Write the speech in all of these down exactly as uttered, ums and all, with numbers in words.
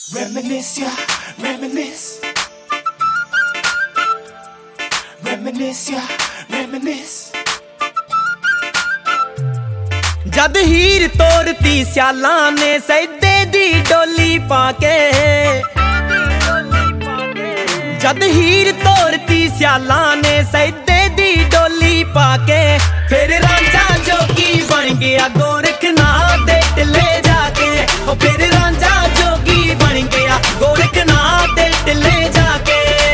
Reminisce, yeah, reminisce. Reminisce, yeah, reminisce. जद हीर तोरती स्यालां ने सैदे दी डोली पाके, जद हीर तोरती स्यालां ने सैदे दी डोली पाके, फिर रांझा जोगी बन गया गोरखनाथ दे टिले जाके। ओ फिर रांझा जोगी बन गया गोरखनाथ दे टिले जाके।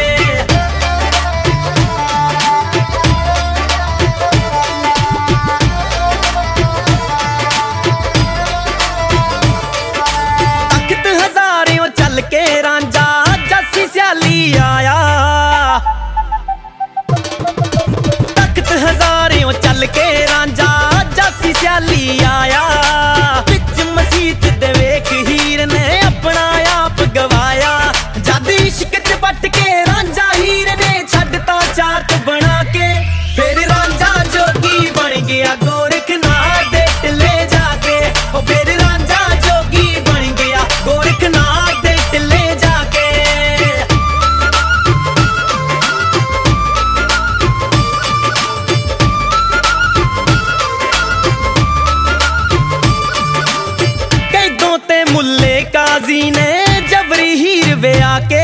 तख्त हजारों चल के रांझा जस्सी स्याली आया, तख्त हजारों चल के रांझा जस्सी स्याली आया। बिच मसीत दे वेख हीर ने अपना आप गवाया, जद इश्क च बट के रांझा हीर ने छड्डता चाक बना के। फिर रांझा जोगी बन गया गोरखनाथ दे टिले जाके। ओ फिर रांझा जोगी बन गया गोरखनाथ दे टिले जाके। कैदों ते मुल्ले काजी ने जबरी हीर ब्याह के,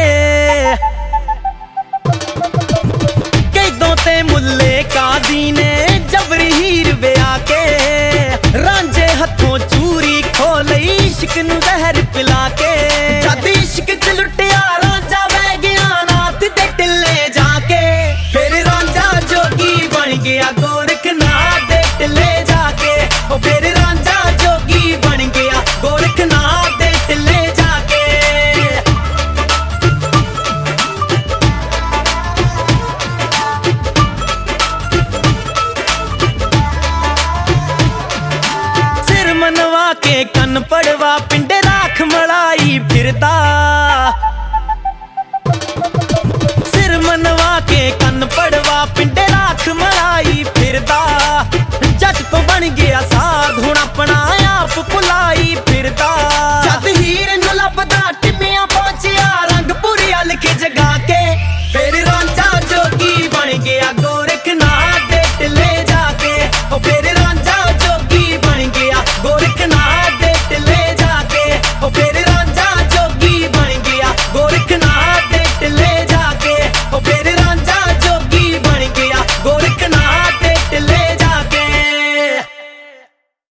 कैदों ते मुल्ले काजी ने जबरी हीर ब्याह के। रांझे हथों चूरी खोलई इश्क नू जहर पिला के। जद इश्क च लुटिया रांझा बह गया नाथ दे टिले जाके। फिर रांझा जोगी बन गया गोरखनाथ दे टिले जाके। ओ फिर रांझा जोगी बन गया गोरखनाथ दे टिले जाके। सिर मनवा के कन पड़वा पिंडे राख मलाई फिरता, सिर मनवा के कन पड़वा पिंडे राख